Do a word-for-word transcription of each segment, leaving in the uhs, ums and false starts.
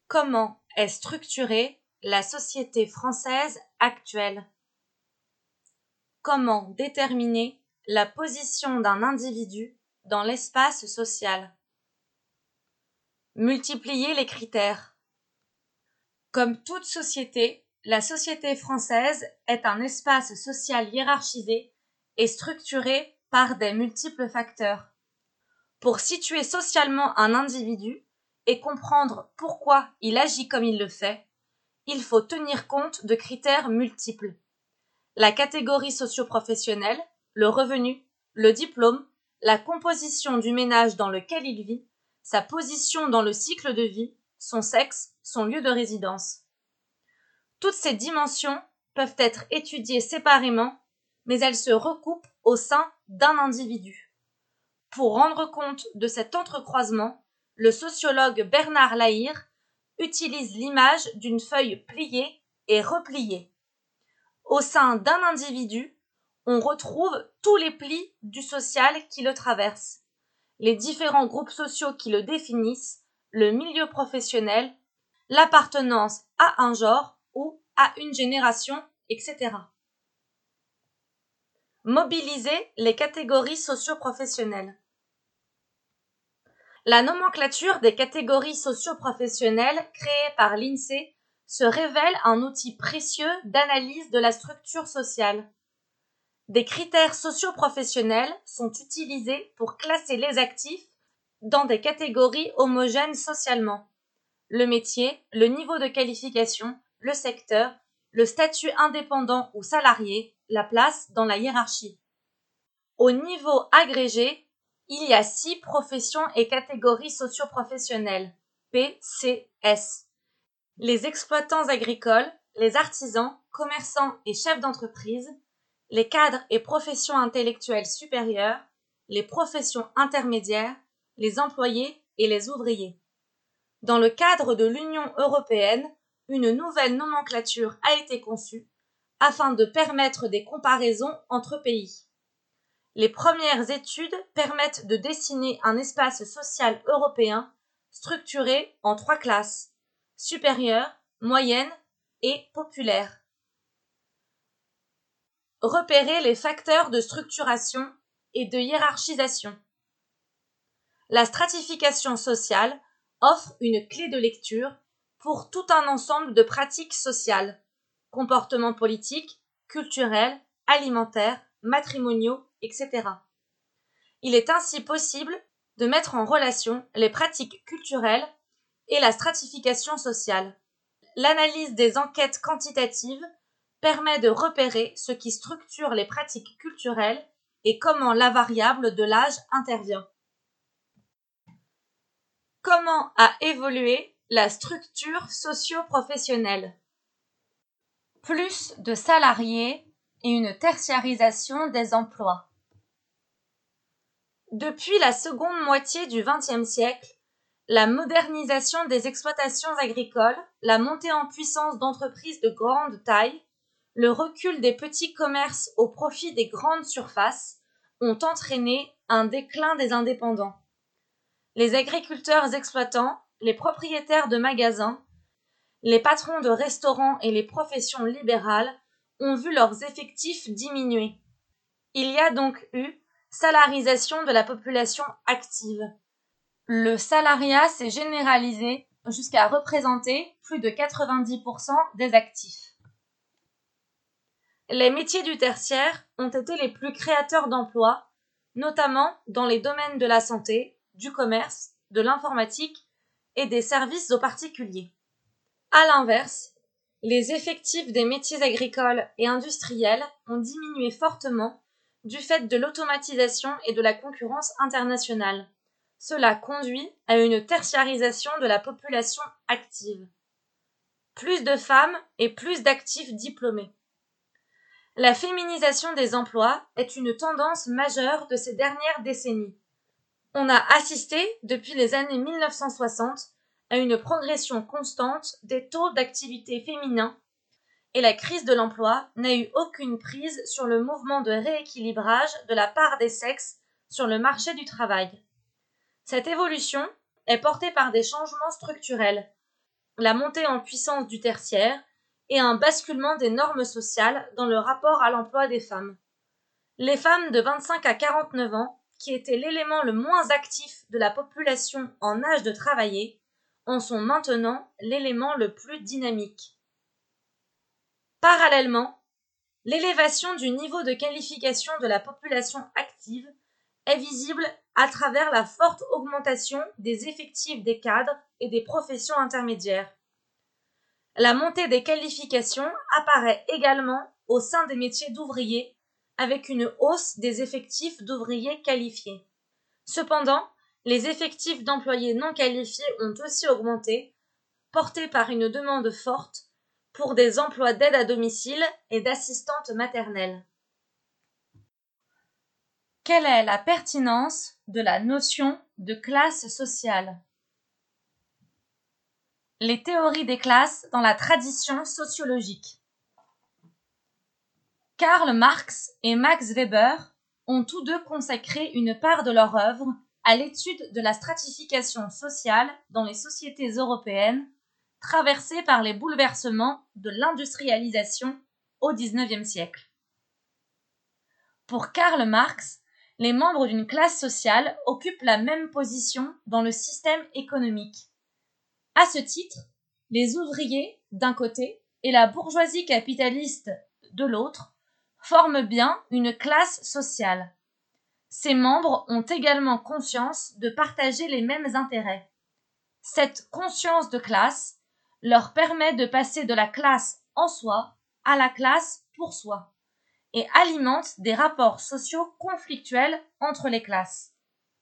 Comment est structurée la société française actuelle? Comment déterminer la position d'un individu dans l'espace social? Multiplier les critères. Comme toute société, la société française est un espace social hiérarchisé et structuré par des multiples facteurs. Pour situer socialement un individu et comprendre pourquoi il agit comme il le fait, il faut tenir compte de critères multiples. La catégorie socio-professionnelle, le revenu, le diplôme, la composition du ménage dans lequel il vit, sa position dans le cycle de vie, son sexe, son lieu de résidence. Toutes ces dimensions peuvent être étudiées séparément, mais elles se recoupent au sein d'un individu. Pour rendre compte de cet entrecroisement, le sociologue Bernard Lahire utilise l'image d'une feuille pliée et repliée. Au sein d'un individu, on retrouve tous les plis du social qui le traversent, les différents groupes sociaux qui le définissent, le milieu professionnel, l'appartenance à un genre ou à une génération, et cetera. Mobiliser les catégories socio-professionnelles. La nomenclature des catégories socio-professionnelles créée par l'INSEE se révèle un outil précieux d'analyse de la structure sociale. Des critères socio-professionnels sont utilisés pour classer les actifs dans des catégories homogènes socialement. Le métier, le niveau de qualification, le secteur, le statut indépendant ou salarié, la place dans la hiérarchie. Au niveau agrégé, il y a six professions et catégories socio-professionnelles, P C S. Les exploitants agricoles, les artisans, commerçants et chefs d'entreprise, les cadres et professions intellectuelles supérieures, les professions intermédiaires, les employés et les ouvriers. Dans le cadre de l'Union européenne, une nouvelle nomenclature a été conçue afin de permettre des comparaisons entre pays. Les premières études permettent de dessiner un espace social européen structuré en trois classes, supérieure, moyenne et populaire. Repérer les facteurs de structuration et de hiérarchisation. La stratification sociale offre une clé de lecture pour tout un ensemble de pratiques sociales, comportements politiques, culturels, alimentaires, matrimoniaux, et cetera. Il est ainsi possible de mettre en relation les pratiques culturelles et la stratification sociale. L'analyse des enquêtes quantitatives permet de repérer ce qui structure les pratiques culturelles et comment la variable de l'âge intervient. Comment a évolué la structure socio-professionnelle? Plus de salariés et une tertiarisation des emplois. Depuis la seconde moitié du vingtième siècle, la modernisation des exploitations agricoles, la montée en puissance d'entreprises de grande taille, le recul des petits commerces au profit des grandes surfaces ont entraîné un déclin des indépendants. Les agriculteurs exploitants, les propriétaires de magasins, les patrons de restaurants et les professions libérales ont vu leurs effectifs diminuer. Il y a donc eu salarisation de la population active. Le salariat s'est généralisé jusqu'à représenter plus de quatre-vingt-dix pour cent des actifs. Les métiers du tertiaire ont été les plus créateurs d'emplois, notamment dans les domaines de la santé, du commerce, de l'informatique et des services aux particuliers. À l'inverse, les effectifs des métiers agricoles et industriels ont diminué fortement du fait de l'automatisation et de la concurrence internationale. Cela conduit à une tertiarisation de la population active. Plus de femmes et plus d'actifs diplômés. La féminisation des emplois est une tendance majeure de ces dernières décennies. On a assisté, depuis les années mille neuf cent soixante, à une progression constante des taux d'activité féminins et la crise de l'emploi n'a eu aucune prise sur le mouvement de rééquilibrage de la part des sexes sur le marché du travail. Cette évolution est portée par des changements structurels. la montée en puissance du tertiaire et un basculement des normes sociales dans le rapport à l'emploi des femmes. Les femmes de vingt-cinq à quarante-neuf ans, qui étaient l'élément le moins actif de la population en âge de travailler, en sont maintenant l'élément le plus dynamique. Parallèlement, l'élévation du niveau de qualification de la population active est visible à travers la forte augmentation des effectifs des cadres et des professions intermédiaires. La montée des qualifications apparaît également au sein des métiers d'ouvriers, avec une hausse des effectifs d'ouvriers qualifiés. Cependant, les effectifs d'employés non qualifiés ont aussi augmenté, portés par une demande forte pour des emplois d'aide à domicile et d'assistantes maternelles. Quelle est la pertinence de la notion de classe sociale ? Les théories des classes dans la tradition sociologique. Karl Marx et Max Weber ont tous deux consacré une part de leur œuvre à l'étude de la stratification sociale dans les sociétés européennes traversées par les bouleversements de l'industrialisation au dix-neuvième siècle. Pour Karl Marx, les membres d'une classe sociale occupent la même position dans le système économique. À ce titre, les ouvriers, d'un côté, et la bourgeoisie capitaliste, de l'autre, forment bien une classe sociale. Ces membres ont également conscience de partager les mêmes intérêts. Cette conscience de classe leur permet de passer de la classe en soi à la classe pour soi et alimente des rapports sociaux conflictuels entre les classes.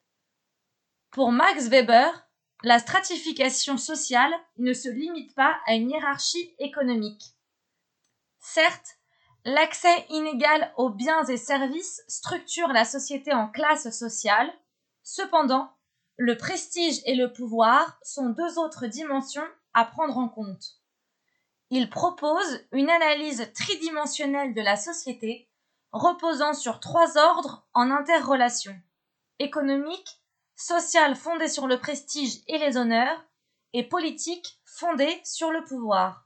Pour Max Weber, la stratification sociale ne se limite pas à une hiérarchie économique. Certes, l'accès inégal aux biens et services structure la société en classes sociales. Cependant, le prestige et le pouvoir sont deux autres dimensions à prendre en compte. Il propose une analyse tridimensionnelle de la société reposant sur trois ordres en interrelation: économique, social fondé sur le prestige et les honneurs, et politique fondé sur le pouvoir.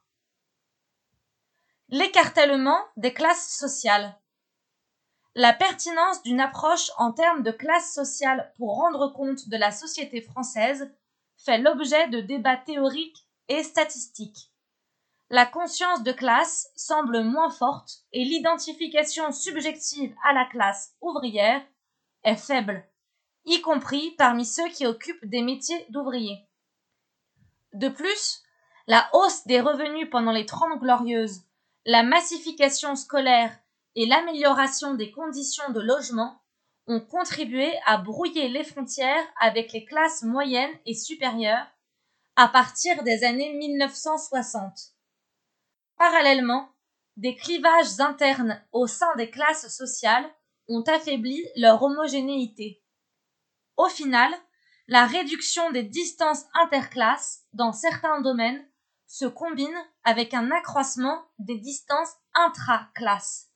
L'écartèlement des classes sociales. La pertinence d'une approche en termes de classe sociale pour rendre compte de la société française fait l'objet de débats théoriques et statistiques. La conscience de classe semble moins forte et l'identification subjective à la classe ouvrière est faible, y compris parmi ceux qui occupent des métiers d'ouvriers. De plus, la hausse des revenus pendant les Trente Glorieuses, la massification scolaire et l'amélioration des conditions de logement ont contribué à brouiller les frontières avec les classes moyennes et supérieures à partir des années mille neuf cent soixante. Parallèlement, des clivages internes au sein des classes sociales ont affaibli leur homogénéité. Au final, la réduction des distances interclasses dans certains domaines se combine avec un accroissement des distances intraclasses.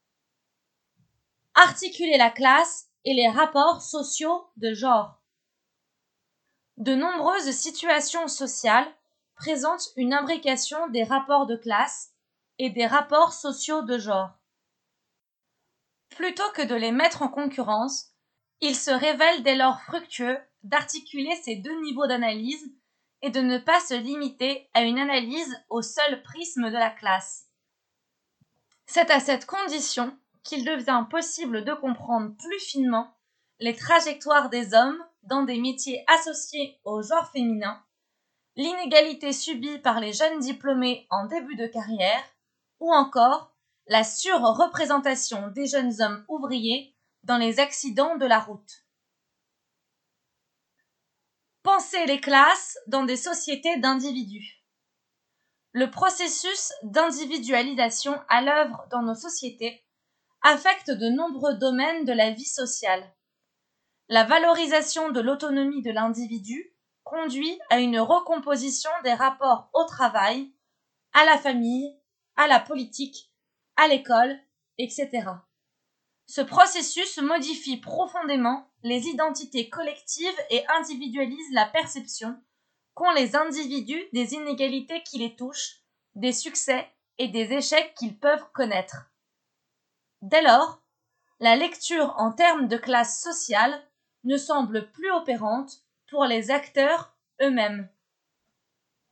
Articuler la classe et les rapports sociaux de genre. De nombreuses situations sociales présentent une imbrication des rapports de classe et des rapports sociaux de genre. Plutôt que de les mettre en concurrence, il se révèle dès lors fructueux d'articuler ces deux niveaux d'analyse et de ne pas se limiter à une analyse au seul prisme de la classe. C'est à cette condition qu'il devient possible de comprendre plus finement les trajectoires des hommes dans des métiers associés au genre féminin, l'inégalité subie par les jeunes diplômés en début de carrière, ou encore la surreprésentation des jeunes hommes ouvriers dans les accidents de la route. Penser les classes dans des sociétés d'individus. Le processus d'individualisation à l'œuvre dans nos sociétés affecte de nombreux domaines de la vie sociale. La valorisation de l'autonomie de l'individu conduit à une recomposition des rapports au travail, à la famille, à la politique, à l'école, et cetera. Ce processus modifie profondément les identités collectives et individualise la perception, qu'ont les individus des inégalités qui les touchent, des succès et des échecs qu'ils peuvent connaître. Dès lors, la lecture en termes de classe sociale ne semble plus opérante pour les acteurs eux-mêmes.